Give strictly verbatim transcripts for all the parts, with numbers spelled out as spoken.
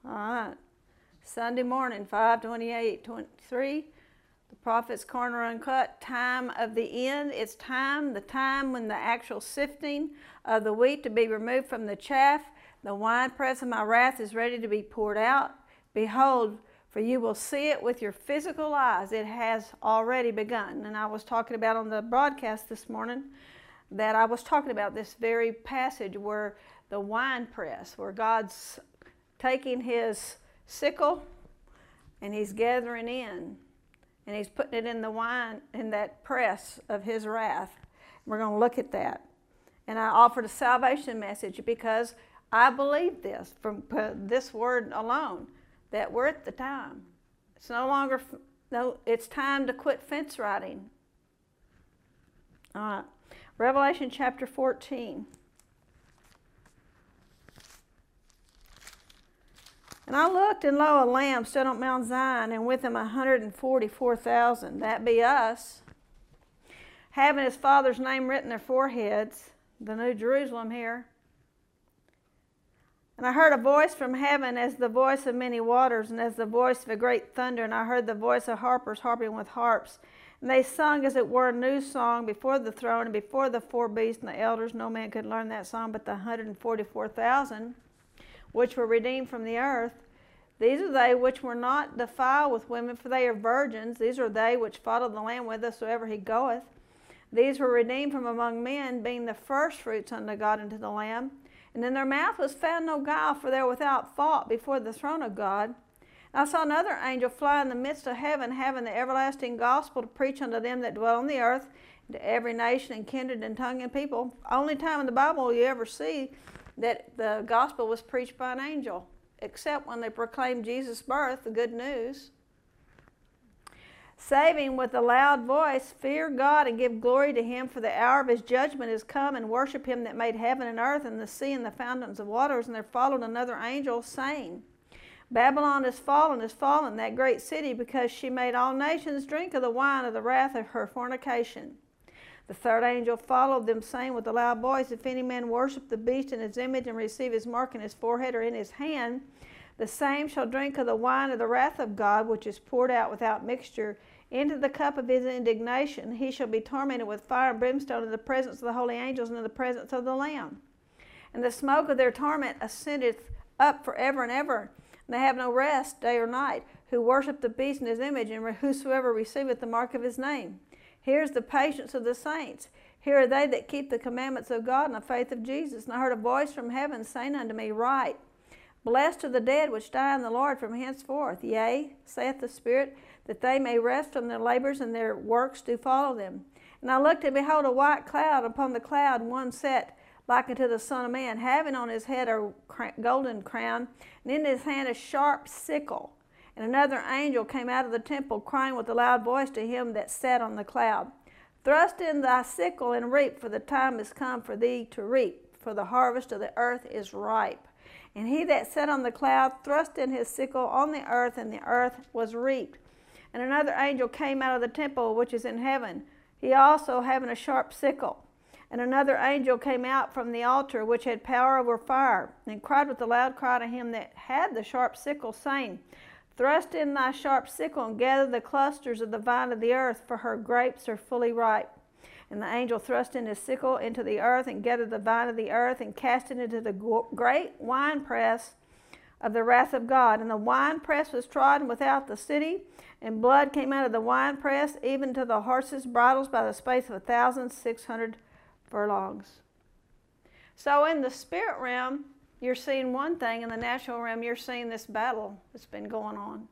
All right. Sunday morning, five twenty-eight twenty-three. The Prophet's Corner Uncut. Time of the end. It's time, the time when the actual sifting of the wheat to be removed from the chaff. The winepress of my wrath is ready to be poured out. Behold, for you will see it with your physical eyes. It has already begun. And I was talking about on the broadcast this morning that I was talking about this very passage where the winepress, where God's taking his sickle and he's gathering in and he's putting it in the wine, in that press of his wrath. We're going to look at that. And I offered a salvation message because I believe this from this word alone, that we're at the time. It's no longer, no, it's time to quit fence riding. All right. Revelation chapter fourteen. And I looked, and lo, a lamb stood on Mount Zion, and with him a hundred and forty-four thousand, that be us, having his Father's name written in their foreheads, the New Jerusalem here. And I heard a voice from heaven as the voice of many waters, and as the voice of a great thunder, and I heard the voice of harpers harping with harps. And they sung, as it were, a new song before the throne, and before the four beasts and the elders. No man could learn that song but the one hundred and forty-four thousand, which were redeemed from the earth. These are they which were not defiled with women, for they are virgins. These are they which follow the Lamb whithersoever he goeth. These were redeemed from among men, being the firstfruits unto God and to the Lamb. And in their mouth was found no guile, for they were without fault before the throne of God. And I saw another angel fly in the midst of heaven, having the everlasting gospel to preach unto them that dwell on the earth, and to every nation and kindred and tongue and people. Only time in the Bible you ever see that the gospel was preached by an angel, except when they proclaimed Jesus' birth, the good news. Saving with a loud voice, fear God and give glory to him, for the hour of his judgment is come, and worship him that made heaven and earth and the sea and the fountains of waters. And there followed another angel, saying, Babylon is fallen, is fallen, that great city, because she made all nations drink of the wine of the wrath of her fornication. The third angel followed them, saying with a loud voice, If any man worship the beast in his image, and receive his mark in his forehead or in his hand, the same shall drink of the wine of the wrath of God, which is poured out without mixture into the cup of his indignation. He shall be tormented with fire and brimstone in the presence of the holy angels and in the presence of the Lamb. And the smoke of their torment ascendeth up forever and ever. And they have no rest day or night, who worship the beast in his image, and whosoever receiveth the mark of his name. Here is the patience of the saints. Here are they that keep the commandments of God and the faith of Jesus. And I heard a voice from heaven saying unto me, Write, Blessed are the dead which die in the Lord from henceforth. Yea, saith the Spirit, that they may rest from their labors, and their works do follow them. And I looked, and behold, a white cloud. Upon the cloud one sat like unto the Son of Man, having on his head a golden crown, and in his hand a sharp sickle. And another angel came out of the temple, crying with a loud voice to him that sat on the cloud, Thrust in thy sickle and reap, for the time is come for thee to reap, for the harvest of the earth is ripe. And he that sat on the cloud thrust in his sickle on the earth, and the earth was reaped. And another angel came out of the temple which is in heaven, he also having a sharp sickle. And another angel came out from the altar which had power over fire, and cried with a loud cry to him that had the sharp sickle, saying, Thrust in thy sharp sickle, and gather the clusters of the vine of the earth, for her grapes are fully ripe. And the angel thrust in his sickle into the earth, and gathered the vine of the earth, and cast it into the great winepress of the wrath of God. And the winepress was trodden without the city, and blood came out of the winepress, even to the horses' bridles, by the space of a thousand six hundred furlongs. So in the spirit realm, you're seeing one thing. In the natural realm, you're seeing this battle that's been going on.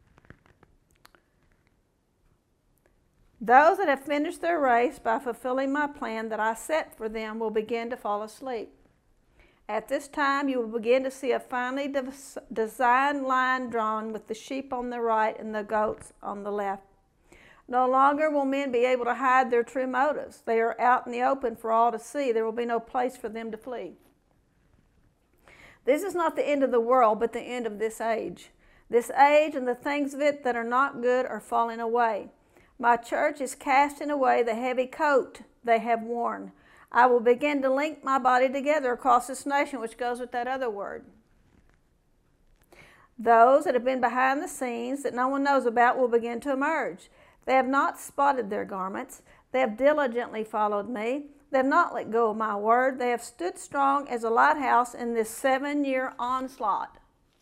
Those that have finished their race by fulfilling my plan that I set for them will begin to fall asleep. At this time, you will begin to see a finely de- designed line drawn with the sheep on the right and the goats on the left. No longer will men be able to hide their true motives. They are out in the open for all to see. There will be no place for them to flee. This is not the end of the world, but the end of this age. This age and the things of it that are not good are falling away. My church is casting away the heavy coat they have worn. I will begin to link my body together across this nation, which goes with that other word. Those that have been behind the scenes that no one knows about will begin to emerge. They have not spotted their garments. They have diligently followed me. They have not let go of my word. They have stood strong as a lighthouse in this seven-year onslaught.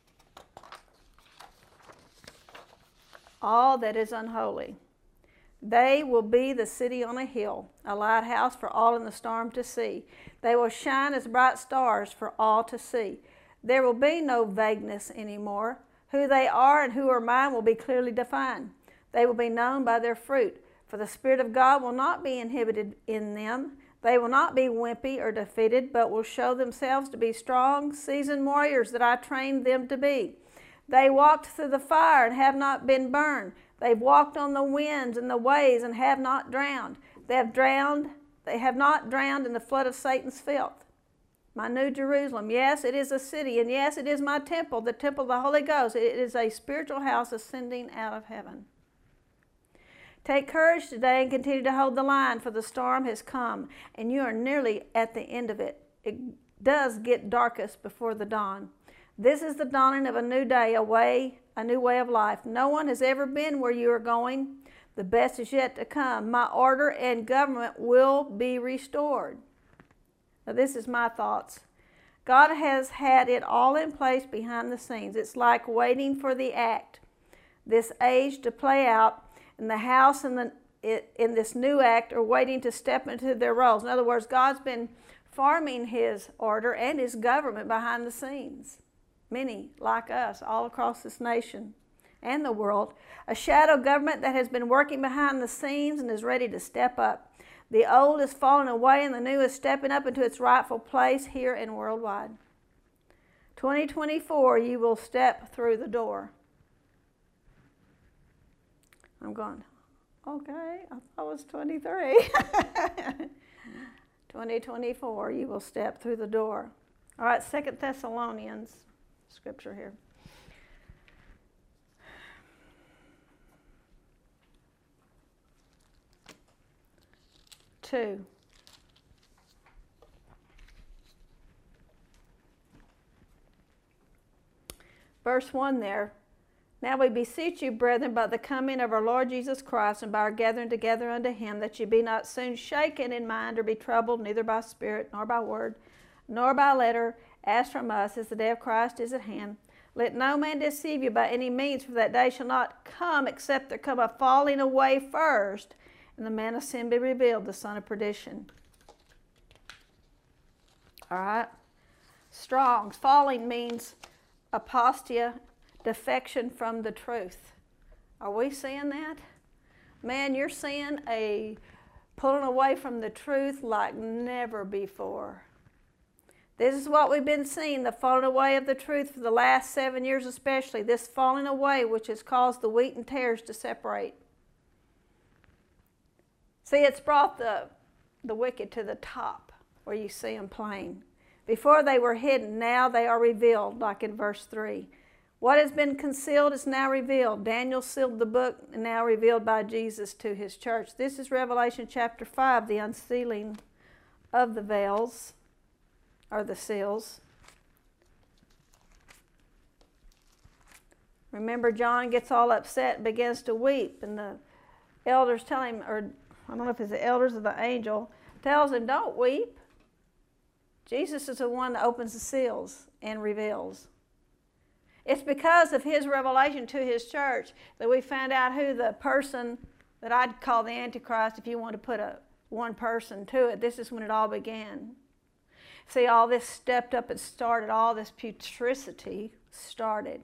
All that is unholy. They will be the city on a hill, a lighthouse for all in the storm to see. They will shine as bright stars for all to see. There will be no vagueness anymore. Who they are and who are mine will be clearly defined. They will be known by their fruit, for the Spirit of God will not be inhibited in them. They will not be wimpy or defeated, but will show themselves to be strong, seasoned warriors that I trained them to be. They walked through the fire and have not been burned. They've walked on the winds and the waves and have not drowned. They have drowned, they have not drowned in the flood of Satan's filth. My new Jerusalem, yes, it is a city, and yes, it is my temple, the temple of the Holy Ghost. It is a spiritual house ascending out of heaven. Take courage today and continue to hold the line, for the storm has come, and you are nearly at the end of it. It does get darkest before the dawn. This is the dawning of a new day, a way, a new way of life. No one has ever been where you are going. The best is yet to come. My order and government will be restored. Now, this is my thoughts. God has had it all in place behind the scenes. It's like waiting for the act, this age to play out, and the house and the in this new act are waiting to step into their roles. In other words, God's been forming his order and his government behind the scenes. Many, like us, all across this nation and the world. A shadow government that has been working behind the scenes and is ready to step up. The old is falling away and the new is stepping up into its rightful place here and worldwide. twenty twenty-four, you will step through the door. I'm going, okay, I thought it was twenty-three. twenty twenty-four, you will step through the door. All right, Second Thessalonians, scripture here. Two. Verse one there. Now we beseech you, brethren, by the coming of our Lord Jesus Christ and by our gathering together unto him, that ye be not soon shaken in mind or be troubled, neither by spirit, nor by word, nor by letter, as from us, as the day of Christ is at hand. Let no man deceive you by any means, for that day shall not come, except there come a falling away first, and the man of sin be revealed, the son of perdition. All right? Strong's. Falling means apostia, defection from the truth. Are we seeing that? Man, you're seeing a pulling away from the truth like never before. This is what we've been seeing, the falling away of the truth for the last seven years especially. This falling away which has caused the wheat and tares to separate. See, it's brought the, the wicked to the top where you see them plain. Before they were hidden, now they are revealed, like in verse three. What has been concealed is now revealed. Daniel sealed the book, and now revealed by Jesus to his church. This is Revelation chapter five, the unsealing of the veils, or the seals. Remember, John gets all upset and begins to weep, and the elders tell him, or I don't know if it's the elders or the angel, tells him, don't weep. Jesus is the one that opens the seals and reveals. It's because of his revelation to his church that we found out who the person that I'd call the Antichrist, if you want to put a one person to it. This is when it all began. See, all this stepped up and started, all this putricity started.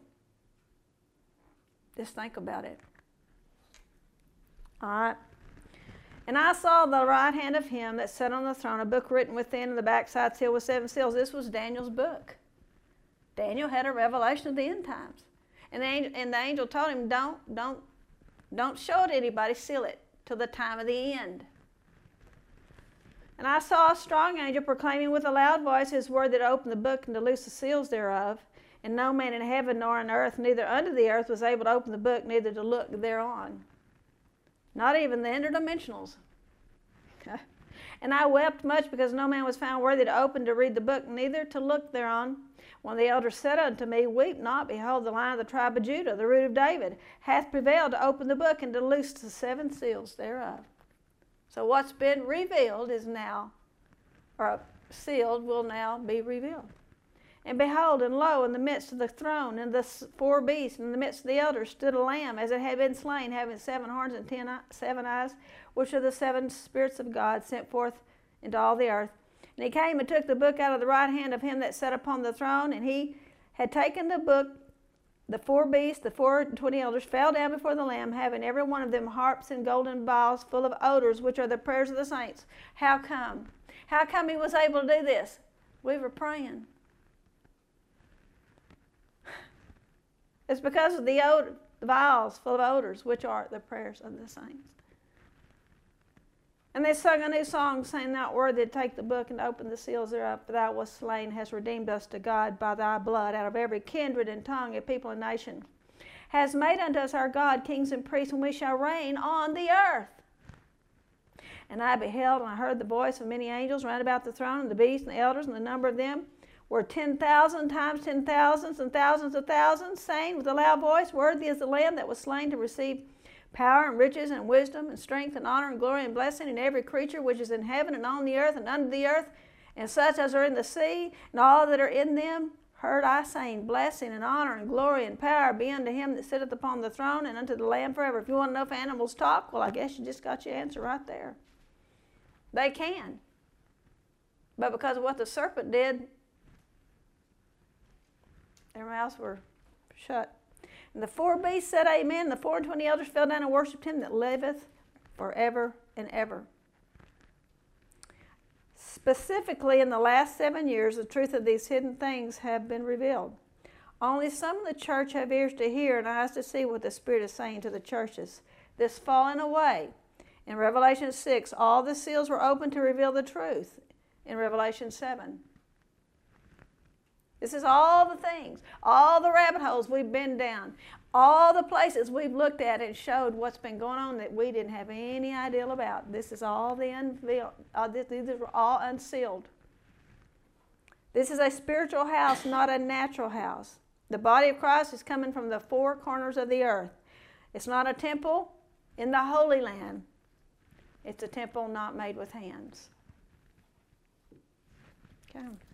Just think about it. All right. And I saw the right hand of him that sat on the throne, a book written within, and the backside sealed with seven seals. This was Daniel's book. Daniel had a revelation of the end times. And the angel, and the angel told him, don't, don't, don't show it to anybody, seal it till the time of the end. And I saw a strong angel proclaiming with a loud voice his word that opened the book and to loose the seals thereof. And no man in heaven nor on earth, neither under the earth, was able to open the book, neither to look thereon. Not even the interdimensionals. And I wept much because no man was found worthy to open to read the book, neither to look thereon. When the elders said unto me, Weep not, behold, the Lion of the tribe of Judah, the root of David, hath prevailed to open the book and to loose the seven seals thereof. So what's been revealed is now, or sealed will now be revealed. And behold, and lo, in the midst of the throne, and the four beasts, in the midst of the elders, stood a lamb, as it had been slain, having seven horns and ten seven eyes, which are the seven spirits of God sent forth into all the earth. And he came and took the book out of the right hand of him that sat upon the throne, and he had taken the book. The four beasts, the four and twenty elders, fell down before the Lamb, having every one of them harps and golden bowls full of odors, which are the prayers of the saints. How come? How come he was able to do this? We were praying. It's because of the, odor, the vials full of odors, which are the prayers of the saints. And they sung a new song, saying, Thou art worthy to take the book and to open the seals thereof, for thou wast slain, hast redeemed us to God by thy blood, out of every kindred and tongue and people and nation. Has made unto us our God kings and priests, and we shall reign on the earth. And I beheld, and I heard the voice of many angels round about the throne, and the beasts and the elders, and the number of them were ten thousand times ten thousands and thousands of thousands, saying with a loud voice, Worthy is the Lamb that was slain to receive power and riches and wisdom and strength and honor and glory and blessing, and every creature which is in heaven and on the earth and under the earth, and such as are in the sea, and all that are in them, heard I saying, Blessing and honor and glory and power be unto him that sitteth upon the throne and unto the Lamb forever. If you want to know if animals talk, well, I guess you just got your answer right there. They can. But because of what the serpent did, their mouths were shut. And the four beasts said, Amen. The four and twenty elders fell down and worshipped him that liveth forever and ever. Specifically, in the last seven years, the truth of these hidden things have been revealed. Only some of the church have ears to hear and eyes to see what the Spirit is saying to the churches. This falling away. In Revelation six, all the seals were opened to reveal the truth. In Revelation seven. This is all the things, all the rabbit holes we've been down, all the places we've looked at and showed what's been going on that we didn't have any idea about. This is all the unveiled, uh, this, these are all unsealed. This is a spiritual house, not a natural house. The body of Christ is coming from the four corners of the earth. It's not a temple in the Holy Land. It's a temple not made with hands. Okay.